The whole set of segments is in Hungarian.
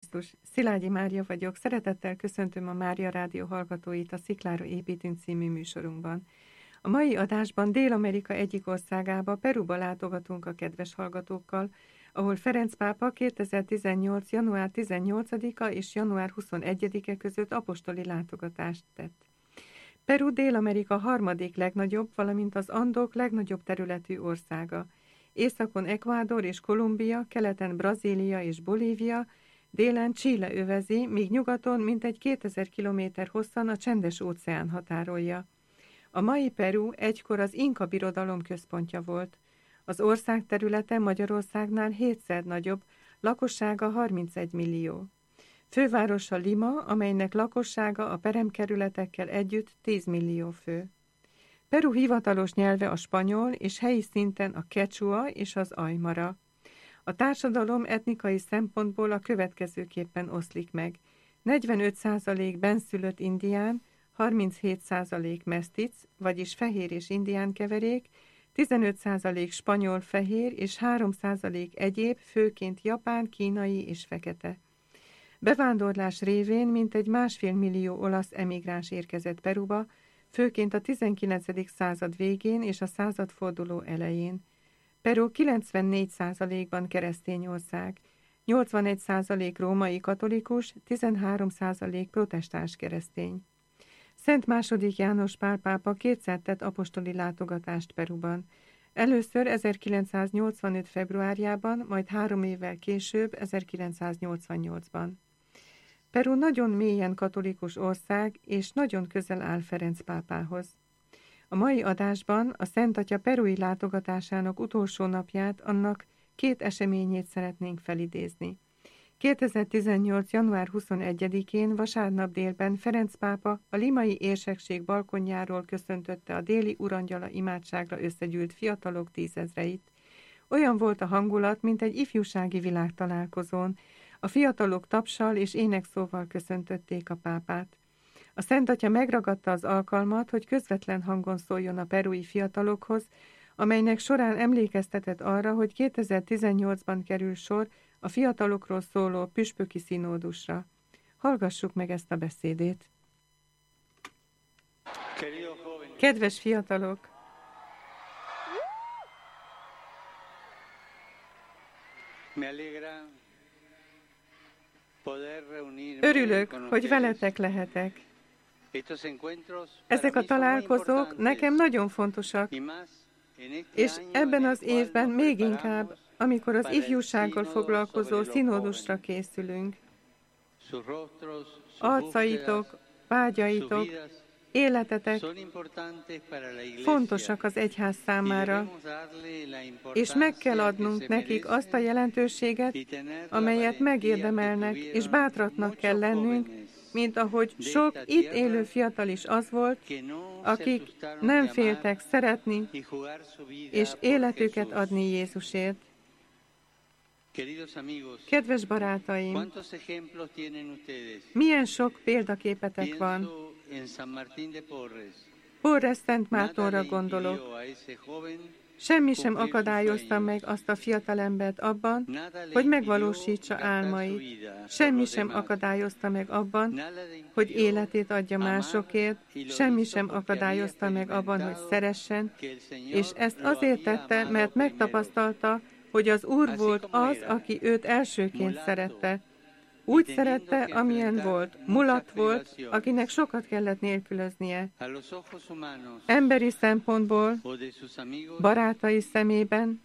Krisztus! Szilágyi Mária vagyok, szeretettel köszöntöm a Mária Rádió hallgatóit a Sziklára építünk című műsorunkban. A mai adásban Dél-Amerika egyik országába, Peruba látogatunk a kedves hallgatókkal, ahol Ferenc pápa 2018. január 18-a és január 21-e között apostoli látogatást tett. Peru Dél-Amerika harmadik legnagyobb, valamint az Andok legnagyobb területű országa. Északon Ecuador és Kolumbia, keleten Brazília és Bolívia, délen Chile övezi, míg nyugaton mintegy 2000 kilométer hosszan a Csendes-óceán határolja. A mai Peru egykor az Inka birodalom központja volt. Az ország területe Magyarországnál 7-szer nagyobb, lakossága 31 millió. Fővárosa Lima, amelynek lakossága a peremkerületekkel együtt 10 millió fő. Peru hivatalos nyelve a spanyol, és helyi szinten a quechua és az aymara. A társadalom etnikai szempontból a következőképpen oszlik meg. 45% benszülött indián, 37% mesztic, vagyis fehér és indián keverék, 15% spanyol fehér és 3% egyéb, főként japán, kínai és fekete. Bevándorlás révén mintegy 1,5 millió olasz emigráns érkezett Peruba, főként a 19. század végén és a századforduló elején. Peru 94%-ban keresztény ország, 81% római katolikus, 13% protestáns keresztény. Szent II. János Pál pápa kétszer tett apostoli látogatást Peruban. Először 1985. februárjában, majd 3 évvel később, 1988-ban. Peru nagyon mélyen katolikus ország, és nagyon közel áll Ferenc pápához. A mai adásban a Szent Atya perui látogatásának utolsó napját, annak 2 eseményét szeretnénk felidézni. 2018. január 21-én vasárnap délben Ferenc pápa a limai érsekség balkonjáról köszöntötte a déli urangyala imádságra összegyűlt fiatalok 10 000-eit. Olyan volt a hangulat, mint egy ifjúsági világtalálkozón. A fiatalok tapssal és énekszóval köszöntötték a pápát. A Szent Atya megragadta az alkalmat, hogy közvetlen hangon szóljon a perui fiatalokhoz, amelynek során emlékeztetett arra, hogy 2018-ban kerül sor a fiatalokról szóló püspöki színódusra. Hallgassuk meg ezt a beszédét. Kedves fiatalok! Örülök, hogy veletek lehetek. Ezek a találkozók nekem nagyon fontosak, és ebben az évben még inkább, amikor az ifjúsággal foglalkozó színódusra készülünk. Arcaitok, vágyaitok, életetek fontosak az egyház számára, és meg kell adnunk nekik azt a jelentőséget, amelyet megérdemelnek, és bátratnak kell lennünk, mint ahogy sok itt élő fiatal is az volt, akik nem féltek szeretni és életüket adni Jézusért. Kedves barátaim, milyen sok példaképetek van. Porres Szent Mártonra gondolok. Semmi sem akadályozta meg azt a fiatalembert abban, hogy megvalósítsa álmait. Semmi sem akadályozta meg abban, hogy életét adja másokért. Semmi sem akadályozta meg abban, hogy szeressen, és ezt azért tette, mert megtapasztalta, hogy az Úr volt az, aki őt elsőként szerette. Úgy szerette, amilyen volt. Mulat volt, akinek sokat kellett nélkülöznie. Emberi szempontból, barátai szemében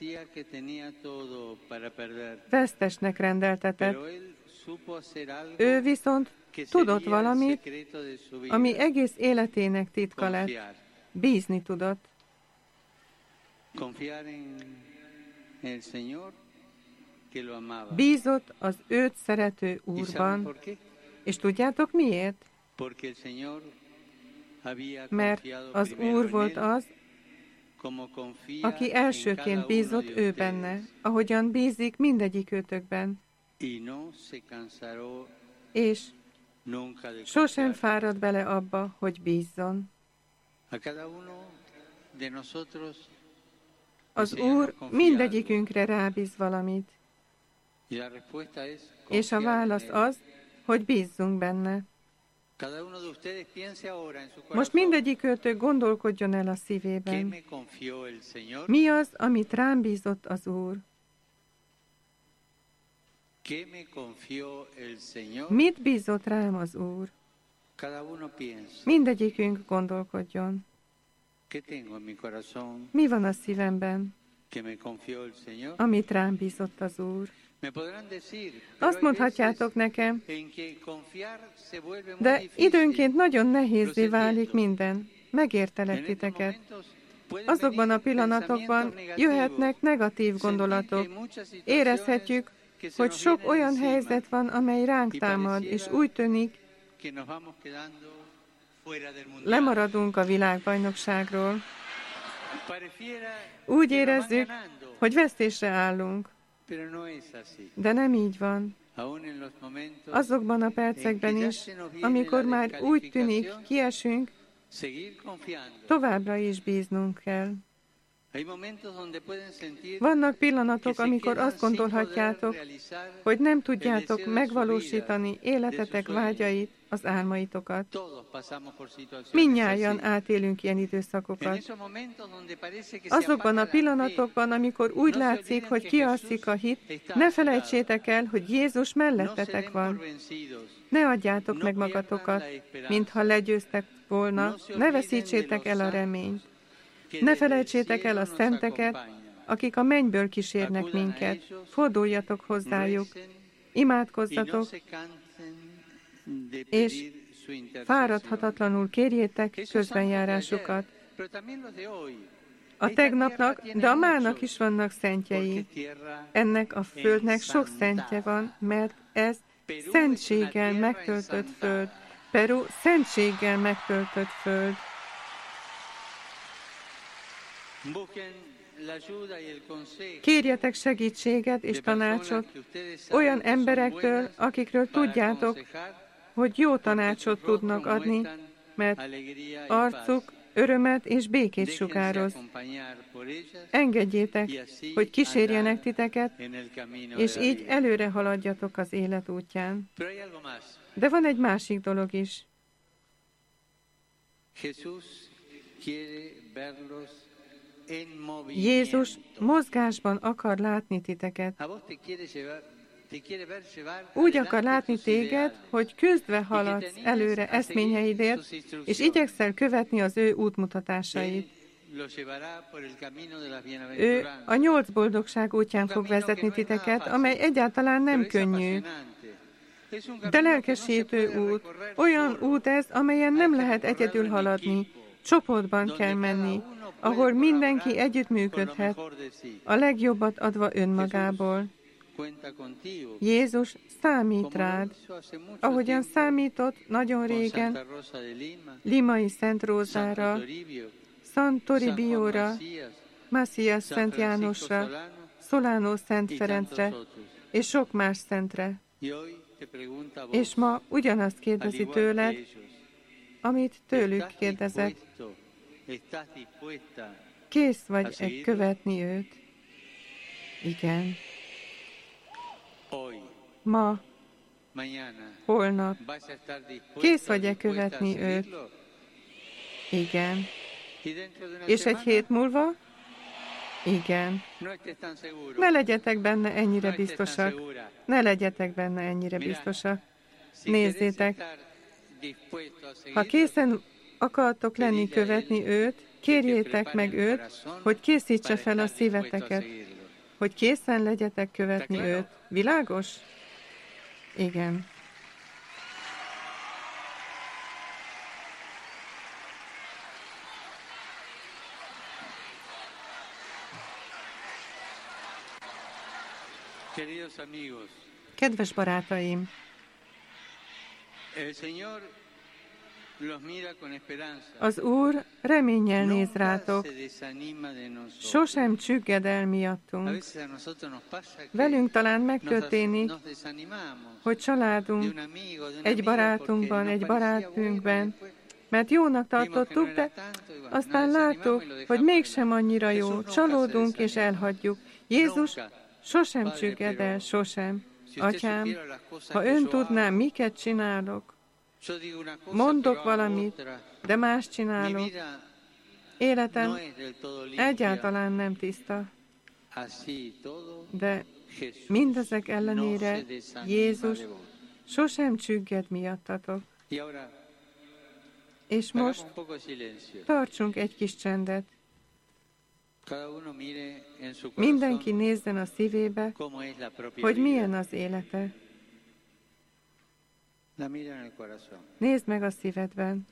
vesztesnek rendeltetett. Ő viszont tudott valamit, ami egész életének titka lett. Bízni tudott. Bízott az őt szerető Úrban. És tudjátok miért? Mert az Úr volt az, aki elsőként bízott ő benne, ahogyan bízik mindegyik őtökben. És sosem fárad bele abba, hogy bízzon. Az Úr mindegyikünkre rábíz valamit. És a válasz az, hogy bízzunk benne. Most mindegyikőtök gondolkodjon el a szívében. Mi az, amit rám bízott az Úr? Mit bízott rám az Úr? Mindegyikünk gondolkodjon. Mi van a szívemben, amit rám bízott az Úr? Azt mondhatjátok nekem, de időnként nagyon nehézzé válik minden. Megértelek titeket. Azokban a pillanatokban jöhetnek negatív gondolatok. Érezhetjük, hogy sok olyan helyzet van, amely ránk támad, és úgy tűnik, lemaradunk a világbajnokságról. Úgy érezzük, hogy vesztésre állunk. De nem így van. Azokban a percekben is, amikor már úgy tűnik, kiesünk, továbbra is bíznunk kell. Vannak pillanatok, amikor azt gondolhatjátok, hogy nem tudjátok megvalósítani életetek vágyait, az álmaitokat. Mindnyájan átélünk ilyen időszakokat. Azokban a pillanatokban, amikor úgy látszik, hogy kialszik a hit, ne felejtsétek el, hogy Jézus mellettetek van. Ne adjátok meg magatokat, mintha legyőztek volna, ne veszítsétek el a reményt. Ne felejtsétek el a szenteket, akik a mennyből kísérnek minket. Forduljatok hozzájuk, imádkozzatok, és fáradhatatlanul kérjétek közbenjárásukat. A tegnapnak, de a mának is vannak szentjei. Ennek a földnek sok szentje van, mert ez szentséggel megtöltött föld. Peru szentséggel megtöltött föld. Kérjetek segítséget és tanácsot olyan emberektől, akikről tudjátok, hogy jó tanácsot tudnak adni, mert arcuk örömet és békét sugároz. Engedjétek, hogy kísérjenek titeket, és így előre haladjatok az élet útján. De van egy másik dolog is. Jézus mozgásban akar látni titeket. Úgy akar látni téged, hogy küzdve haladsz előre eszményeidért, és igyekszel követni az ő útmutatásait. Ő a 8 boldogság útján fog vezetni titeket, amely egyáltalán nem könnyű. De lelkesítő út. Olyan út ez, amelyen nem lehet egyedül haladni. Csoportban kell menni, ahol mindenki együttműködhet, a legjobbat adva önmagából. Jézus számít rád, ahogyan számított nagyon régen Limai Szent Rózára, Szent Toribíóra, Macias Szent Jánosra, Solano Szent Ferencre és sok más szentre. És ma ugyanazt kérdezi tőled, amit tőlük kérdezek. Kész vagy követni őt? Igen. Ma, holnap. Kész vagy követni őt? Igen. És egy hét múlva? Igen. Ne legyetek benne ennyire biztosak. Ne legyetek benne ennyire biztosak. Nézzétek, ha készen akartok lenni követni őt, kérjétek meg őt, hogy készítse fel a szíveteket, hogy készen legyetek követni őt. Világos? Igen. Kedves barátaim, az Úr reménnyel néz rátok, sosem csügged el miattunk. Velünk talán megtörténik, hogy családunk, egy barátunkban, egy barátnőnkben, mert jónak tartottuk, de aztán láttuk, hogy mégsem annyira jó, csalódunk és elhagyjuk. Jézus Sosem csügged el, sosem. Atyám, ha ön tudná, miket csinálok, mondok valamit, de más csinálok. Életem egyáltalán nem tiszta. De mindezek ellenére Jézus sosem csügged miattatok. És most tartsunk egy kis csendet. Mindenki nézzen a szívébe, hogy milyen az élete. Nézd meg a szívedben.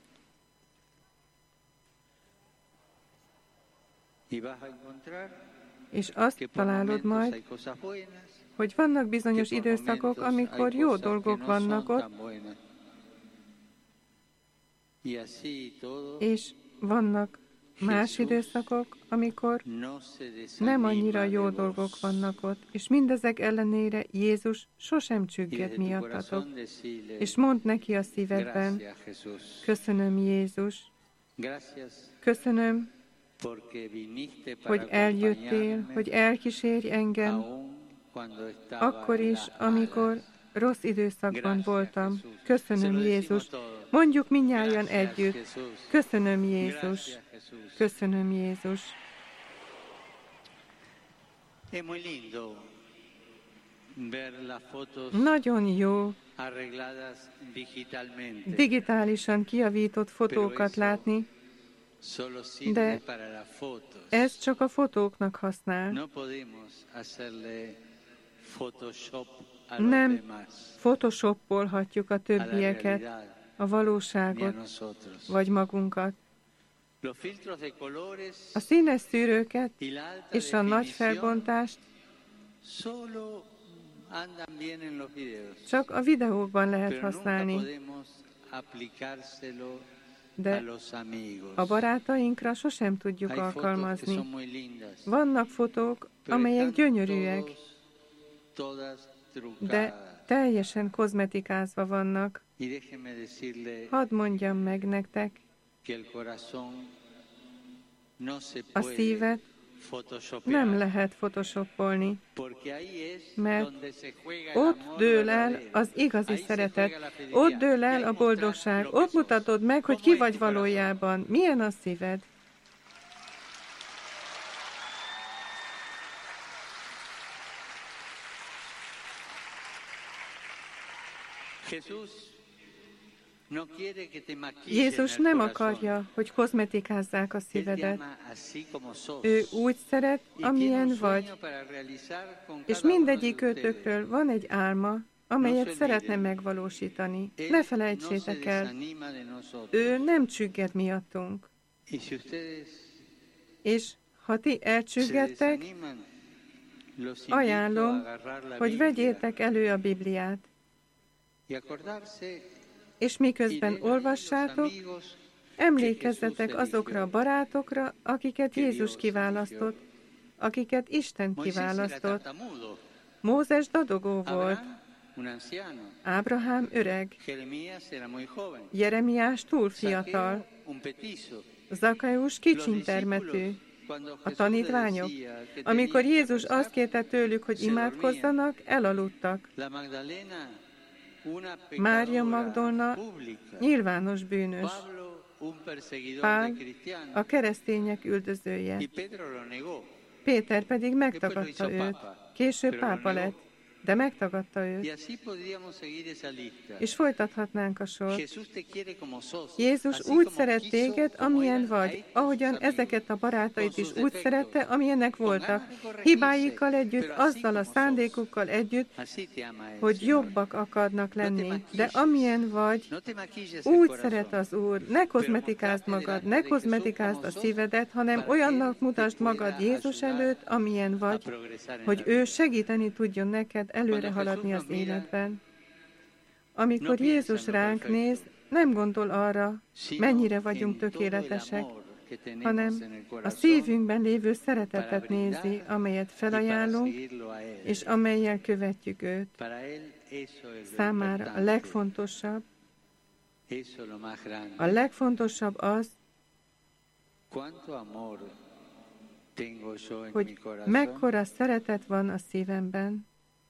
És azt találod majd, hogy vannak bizonyos időszakok, amikor jó dolgok vannak ott, és vannak más időszakok, amikor nem annyira jó dolgok vannak ott, és mindezek ellenére Jézus sosem csügged miattatok. És mondd neki a szívedben, köszönöm Jézus, köszönöm, hogy eljöttél, hogy elkísérj engem, akkor is, amikor rossz időszakban voltam. Köszönöm Jézus. Mondjuk mindnyájan együtt. Köszönöm Jézus. Köszönöm Jézus. Nagyon jó digitálisan kijavított fotókat látni, de ez csak a fotóknak használ. Nem photoshopolhatjuk a többieket, a valóságot, vagy magunkat. A színes szűrőket és a nagy felbontást csak a videókban lehet használni, de a barátainkra sosem tudjuk alkalmazni. Vannak fotók, amelyek gyönyörűek, de teljesen kozmetikázva vannak. Hadd mondjam meg nektek, a szívet nem lehet photoshopolni, mert ott dől el az igazi szeretet, ott dől el a boldogság, ott mutatod meg, hogy ki vagy valójában, milyen a szíved. Jézus nem akarja, hogy kozmetikázzák a szívedet. Ő úgy szeret, amilyen vagy. És mindegyik őtökről van egy álma, amelyet szeretne megvalósítani. Ne felejtsétek el, ő nem csügged miattunk. És ha ti elcsüggedtek, ajánlom, hogy vegyétek elő a Bibliát. És miközben olvassátok, emlékezzetek azokra a barátokra, akiket Jézus kiválasztott, akiket Isten kiválasztott. Mózes dadogó volt, Ábrahám öreg, Jeremiás túl fiatal, Zakaius kicsintermetű, a tanítványok. Amikor Jézus azt kérte tőlük, hogy imádkozzanak, elaludtak. Mária Magdolna nyilvános bűnös, Pál a keresztények üldözője, Péter pedig megtagadta őt, később pápa lett, de megtagadta őt. És folytathatnánk a sort. Jézus úgy szeret téged, amilyen vagy, ahogyan ezeket a barátait is úgy szerette, amilyenek voltak. Hibáikkal együtt, azzal a szándékukkal együtt, hogy jobbak akarnak lenni. De amilyen vagy, úgy szeret az Úr. Ne kozmetikázd magad, ne kozmetikázd a szívedet, hanem olyannak mutasd magad Jézus előtt, amilyen vagy, hogy ő segíteni tudjon neked előre haladni az életben. Amikor Jézus ránk néz, nem gondol arra, mennyire vagyunk tökéletesek, hanem a szívünkben lévő szeretetet nézi, amelyet felajánlunk, és amellyel követjük őt. Számára a legfontosabb az, hogy mekkora szeretet van a szívemben.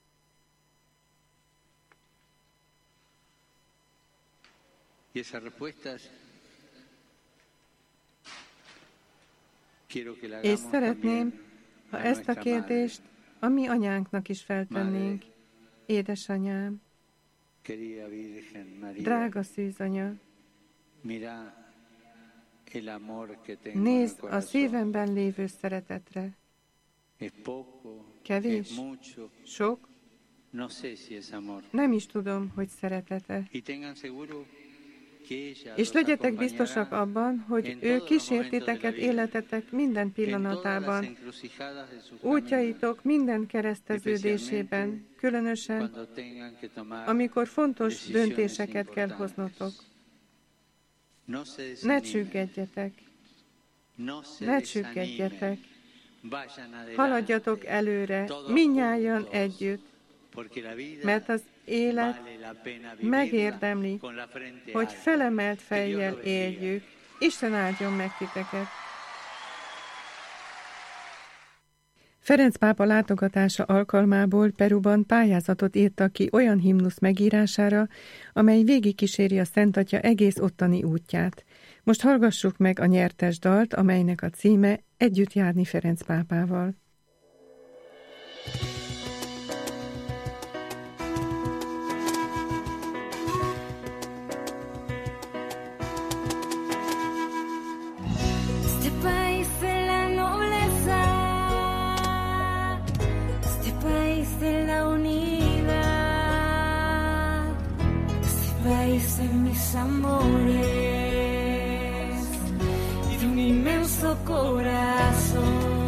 És szeretném, ha ezt a kérdést a mi anyánknak is feltennénk. Édesanyám, drága szűzanya, nézd a szívemben lévő szeretetre. Kevés? Sok? Nem is tudom, hogy szeretete. És legyetek biztosak abban, hogy ő kísért titeket életetek minden pillanatában, útjaitok minden kereszteződésében, különösen, amikor fontos döntéseket kell hoznotok. Ne csüggedjetek! Ne csüggedjetek! Haladjatok előre, mindnyájan együtt, mert az élet megérdemli, hogy felemelt fejjel éljük. Isten áldjon meg titeket! Ferenc pápa látogatása alkalmából Peruban pályázatot írtak ki olyan himnusz megírására, amely végigkíséri a Szent Atya egész ottani útját. Most hallgassuk meg a nyertes dalt, amelynek a címe Együtt járni Ferenc pápával. Amores y de un inmenso corazón,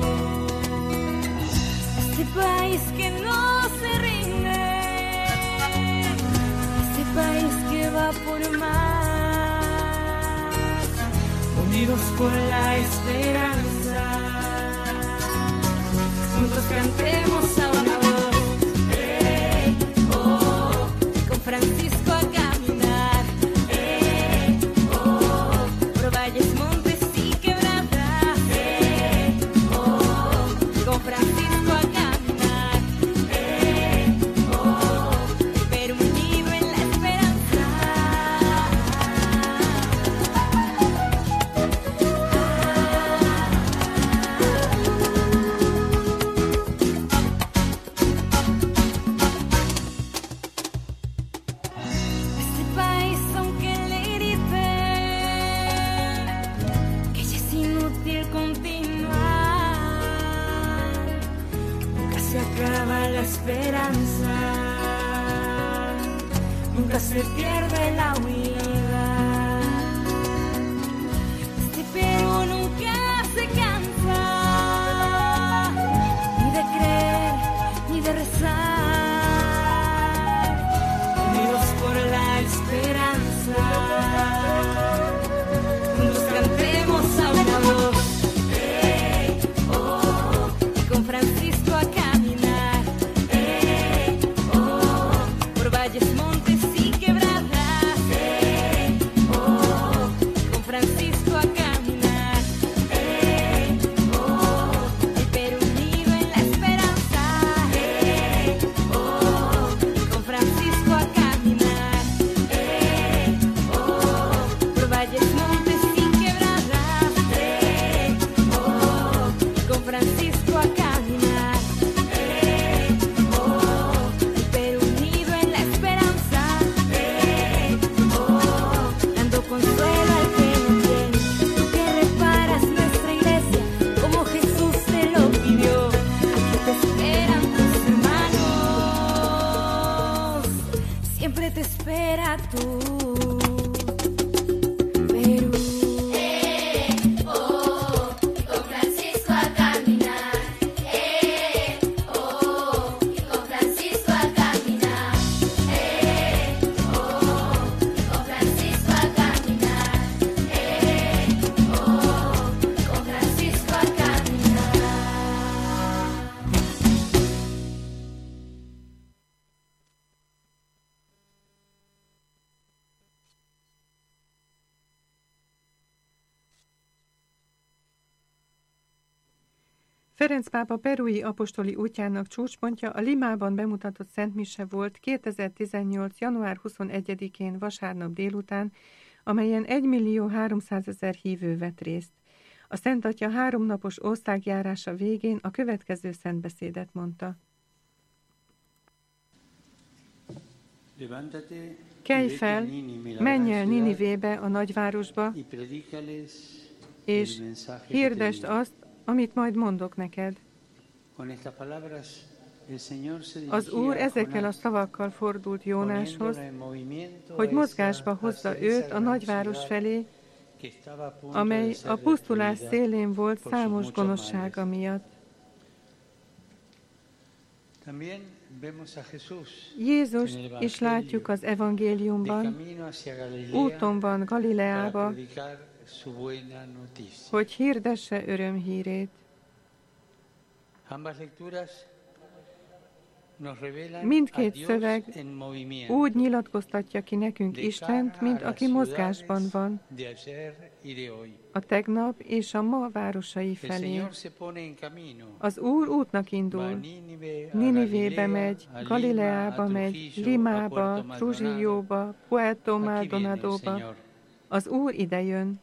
este país que no se rinde, este país que va por más, unidos por la esperanza, juntos cantemos a una voz, con Francisco acá. Nunca se pierde la huida. Este Perú nunca se cansa ni de creer ni de rezar, unidos por la esperanza, juntos cantemos a una voz, con Francisco a caminar, por valles, montes y quebradas, con Francisco a caminar, el Perú unido en la esperanza, con Francisco a caminar, por valles, montes y quebradas, con Francisco a caminar, el Perú unido en la esperanza, dando consuelo al que no tiene. Tú que reparas nuestra iglesia como Jesús te lo pidió. Aquí te esperan tus hermanos, siempre te espera tú, Perú. Con Francisco a caminar, con Francisco a caminar, con Francisco a caminar, con Francisco a caminar. Ferenc pápa perui apostoli útjának csúcspontja a Limában bemutatott szentmise volt 2018. január 21-én vasárnap délután, amelyen 1.300.000 hívő vett részt. A Szent Atya 3 napos országjárása végén a következő szentbeszédet mondta. Kelj fel, menj el Ninivébe, a nagyvárosba, és hirdesd azt, amit majd mondok neked. Az Úr ezekkel a szavakkal fordult Jónáshoz, hogy mozgásba hozza őt a nagyváros felé, amely a pusztulás szélén volt számos gonoszsága miatt. Jézust is látjuk az evangéliumban, úton van Galileába, hogy hirdesse örömhírét. Mindkét szöveg úgy nyilatkoztatja ki nekünk Istent, mint aki mozgásban van, a tegnap és a ma városai felé. Az Úr útnak indul, Ninivébe megy, Galileába megy, Limába, Trujillóba, Puerto Maldonadóba. Az Úr idejön.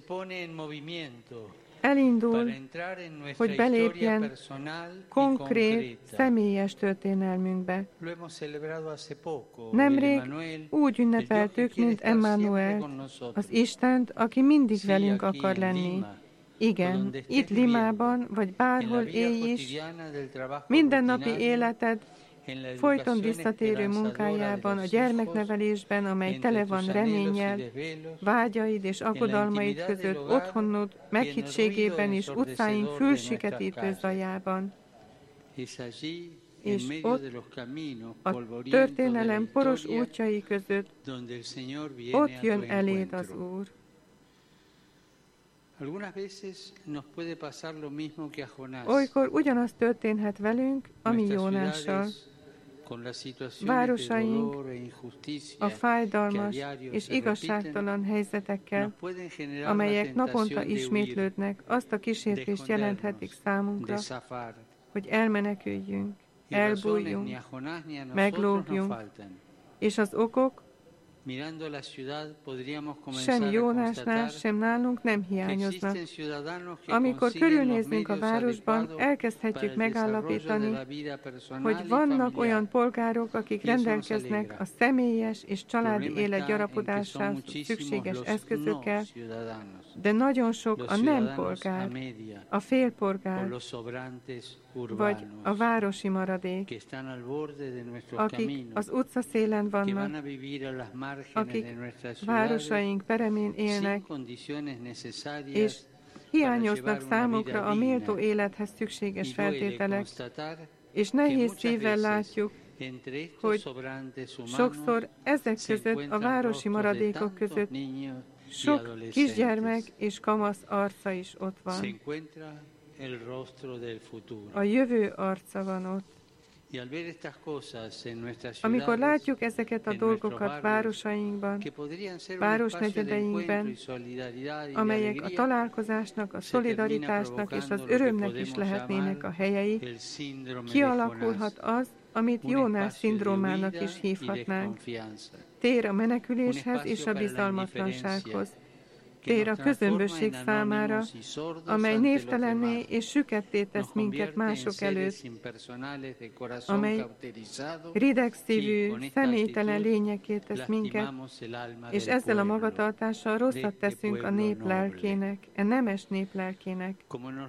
Elindul, hogy belépjen konkrét, személyes történelmünkbe. Nemrég úgy ünnepeltük, mint Emmanuel, az Istent, aki mindig velünk akar lenni. Igen, itt Limában, vagy bárhol élj is, mindennapi életed folyton visszatérő munkájában, a gyermeknevelésben, amely tele van reménnyel, vágyaid és aggodalmaid között, otthonod meghittségében és utcáink fülsiketítő zajában. És ott, a történelem poros útjai között, ott jön eléd az Úr. Olykor ugyanaz történhet velünk, ami Jónással. Városaink a fájdalmas és igazságtalan helyzetekkel, amelyek naponta ismétlődnek, azt a kísértést jelenthetik számunkra, hogy elmeneküljünk, elbújjunk, meglógjunk, és az okok sem Jónásnál, sem nálunk nem hiányoznak. Amikor körülnézünk a városban, elkezdhetjük megállapítani, hogy vannak olyan polgárok, akik rendelkeznek a személyes és családi élet gyarapodásához szükséges eszközökkel, de nagyon sok a nem polgár, a félpolgár, vagy a városi maradék, akik az utcaszélen vannak, akik városaink peremén élnek, és hiányoznak számukra a méltó élethez szükséges feltételek, és nehéz szívvel látjuk, hogy sokszor ezek között, a városi maradékok között sok kisgyermek és kamasz arca is ott van. A jövő arca van ott. Amikor látjuk ezeket a dolgokat városainkban, városnegyedeinkben, amelyek a találkozásnak, a szolidaritásnak és az örömnek is lehetnének a helyei, kialakulhat az, amit Jónás szindrómának is hívhatnánk. Tér a meneküléshez és a bizalmatlansághoz. Tér a közömbösség számára, amely névtelenné és süketté tesz minket mások előtt, amely ridegszívű, személytelen lényekké tesz minket, és ezzel a magatartással rosszat teszünk a nép lelkének, a nemes nép lelkének.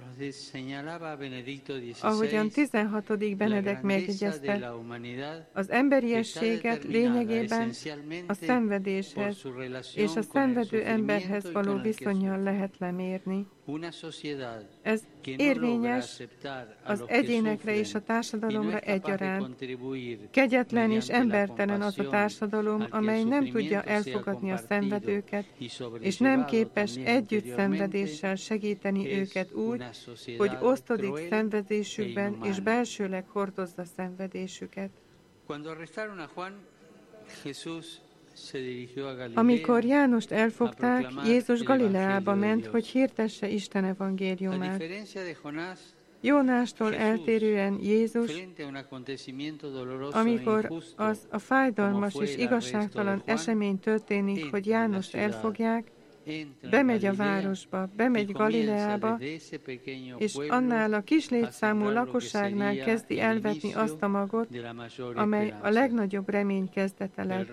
Ahogyan 16. Benedek megjegyezte, az emberiességet lényegében a szenvedéshez és a szenvedő emberhez való viszonnyal lehet lemérni. Ez érvényes az egyénekre és a társadalomra egyaránt. Kegyetlen és embertelen az a társadalom, amely nem tudja elfogadni a szenvedőket, és nem képes együtt szenvedéssel segíteni őket úgy, hogy osztodik szenvedésükben és belsőleg hordozza szenvedésüket. Amikor Jánost elfogták, Jézus Galileába ment, hogy hirdesse Isten evangéliumát. Jónástól eltérően Jézus, amikor a fájdalmas és igazságtalan esemény történik, hogy Jánost elfogják, bemegy a városba, bemegy Galileába, és annál a kis létszámú lakosságnál kezdi elvetni azt a magot, amely a legnagyobb remény kezdete lett.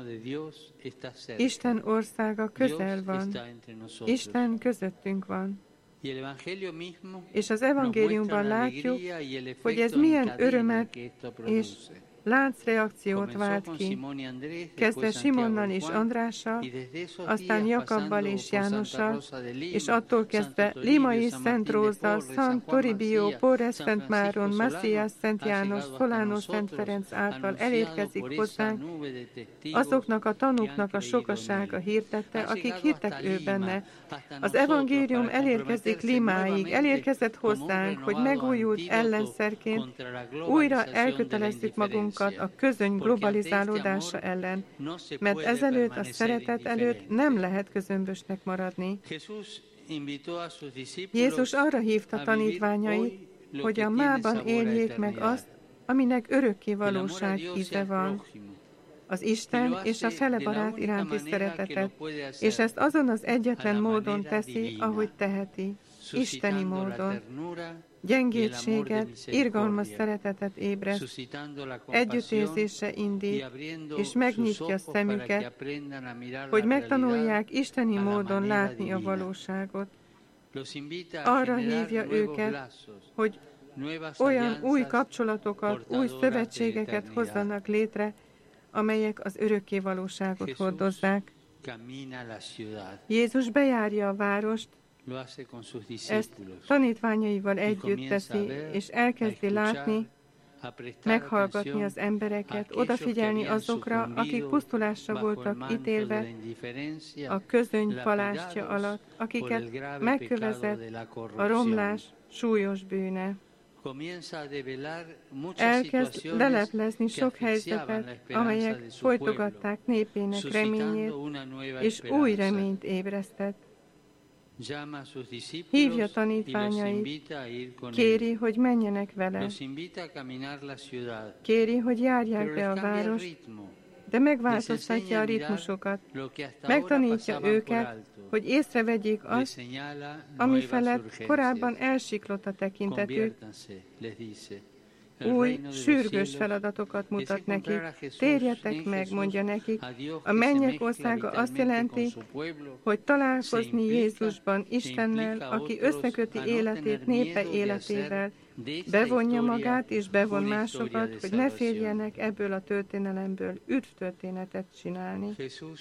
Isten országa közel van. Isten közöttünk van. És az evangéliumban látjuk, hogy ez milyen örömet és láncreakciót vált ki, kezdve Simonnal és Andrással, aztán Jakabbal és Jánossal, és attól kezdve Limai, Szent Róza, Szent Toribio, Porres, Szent Máron, Macias, Szent János, Szolánó, Szent Ferenc által elérkezik hozzánk, azoknak a tanúknak a sokasága hirdette, akik hittek ő benne. Az evangélium elérkezik Limáig, elérkezett hozzánk, hogy megújult ellenszerként újra elkötelezzük magunkat a közöny globalizálódása ellen, mert ezelőtt a szeretet előtt nem lehet közömbösnek maradni. Jézus arra hívta tanítványait, hogy a mában éljék meg azt, aminek örökké valóság íze van, az Isten és a fele barát iránti szeretetet, és ezt azon az egyetlen módon teszi, ahogy teheti, isteni módon. Gyengétséget, irgalmas szeretetet ébreszt, együttérzésre indít, és megnyitja szemüket, hogy megtanulják isteni módon látni a valóságot. Arra hívja őket, hogy olyan új kapcsolatokat, új szövetségeket hozzanak létre, amelyek az örökké valóságot hordozzák. Jézus bejárja a várost, ezt tanítványaival együtt teszi, és elkezdi látni, meghallgatni az embereket, odafigyelni azokra, akik pusztulásra voltak ítélve a közöny palástja alatt, akiket megkövezett a romlás súlyos bűne. Elkezd leleplezni sok helyzetet, amelyek folytogatták népének reményét, és új reményt ébresztett. Hívja tanítványait, kéri, hogy menjenek vele. Kéri, hogy járják be a várost, de megváltoztatja a ritmusokat. Megtanítja őket, hogy észrevegyék azt, ami felett korábban elsiklott a tekintetük. Új, sürgős feladatokat mutat nekik. Térjetek meg, mondja nekik. A mennyek országa azt jelenti, hogy találkozni Jézusban, Istennel, aki összeköti életét népe életével, bevonja magát és bevon másokat, hogy ne féljenek ebből a történelemből üdvtörténetet csinálni.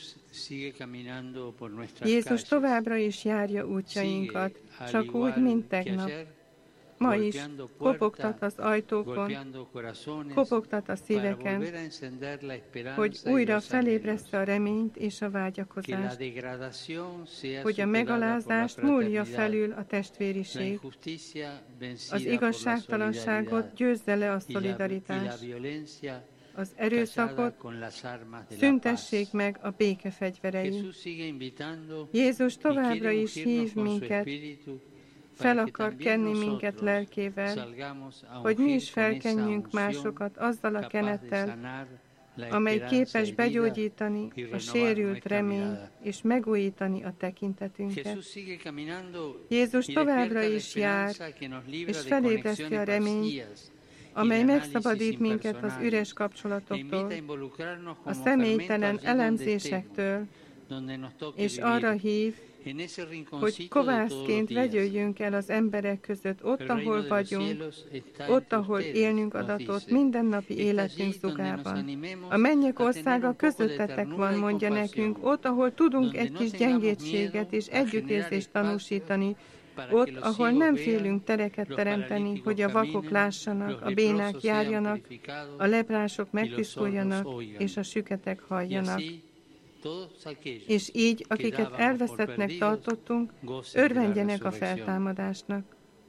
Jézus továbbra is járja útjainkat, csak úgy, mint tegnap. Ma is kopogtat az ajtókon, kopogtat a szíveken, hogy újra felébreszte a reményt és a vágyakozást, hogy a megalázást múlja felül a testvériség, az igazságtalanságot győzze le a szolidaritás, az erőszakot szüntessék meg a béke fegyverei. Jézus továbbra is hív minket, fel akar kenni minket lelkével, hogy mi is felkenjünk másokat azzal a kenettel, amely képes begyógyítani a sérült reményt és megújítani a tekintetünket. Jézus továbbra is jár, és felébreszti a reményt, amely megszabadít minket az üres kapcsolatoktól, a személytelen elemzésektől, és arra hív, hogy kovászként vegyüljünk el az emberek között, ott, ahol vagyunk, ott, ahol élnünk adatot mindennapi életünk zugában. A mennyek országa közöttetek van, mondja nekünk, ott, ahol tudunk egy kis gyengétséget és együttérzést tanúsítani, ott, ahol nem félünk tereket teremteni, hogy a vakok lássanak, a bénák járjanak, a leprások megtisztuljanak, és a süketek halljanak. És így, akiket elveszettnek tartottunk, örvendjenek a feltámadásnak.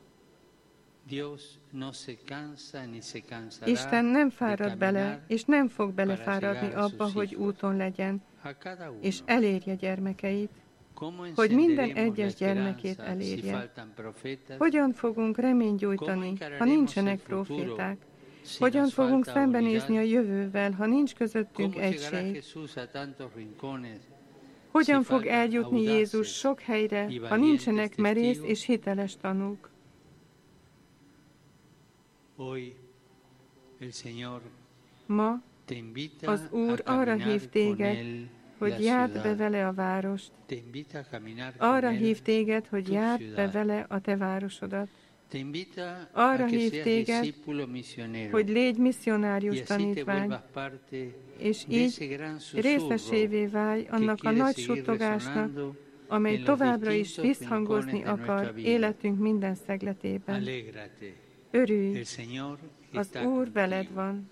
Isten nem fárad bele, és nem fog belefáradni abba, hogy úton legyen, és elérje gyermekeit. hogy minden egyes gyermekét elérje. Hogyan fogunk reményt gyújtani, ha nincsenek próféták? Hogyan fogunk szembenézni a jövővel, ha nincs közöttünk egység? Hogyan fog eljutni Jézus sok helyre, ha nincsenek merész és hiteles tanúk? Ma az Úr arra hív téged, hogy járd be vele a várost. Arra hív téged, hogy járd be vele a te városodat. Arra hív téged, hogy légy misszionárius tanítvány, és így részesévé válj annak a nagy suttogásnak, amely továbbra is visszhangozni akar életünk minden szegletében. Örülj, az Úr veled van.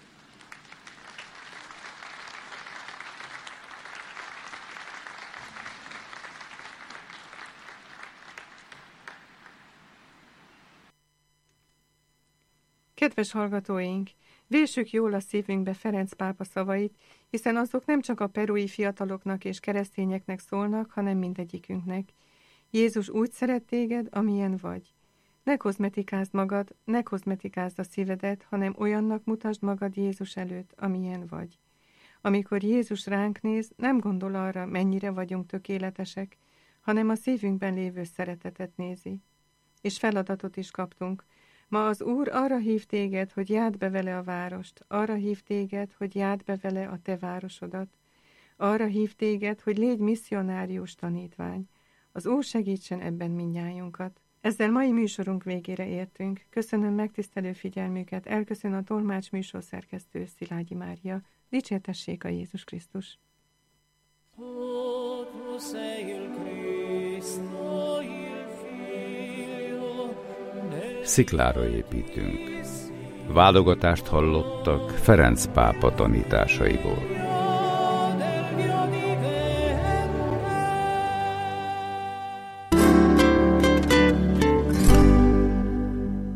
Kedves hallgatóink, vésük jól a szívünkbe Ferenc pápa szavait, hiszen azok nem csak a perui fiataloknak és keresztényeknek szólnak, hanem mindegyikünknek. Jézus úgy szeret téged, amilyen vagy. Ne kozmetikázd magad, ne kozmetikázd a szívedet, hanem olyannak mutasd magad Jézus előtt, amilyen vagy. Amikor Jézus ránk néz, nem gondol arra, mennyire vagyunk tökéletesek, hanem a szívünkben lévő szeretetet nézi. És feladatot is kaptunk. Ma az Úr arra hív téged, hogy járd be vele a várost, arra hív téged, hogy járd be vele a te városodat, arra hív téged, hogy légy misszionárius tanítvány. Az Úr segítsen ebben mindnyájunkat. Ezzel mai műsorunk végére értünk. Köszönöm megtisztelő figyelmüket, elköszön a tolmács műsorszerkesztő Szilágyi Mária. Dicsértessék a Jézus Krisztus! Sziklára építünk. Válogatást hallottak Ferenc pápa tanításaiból.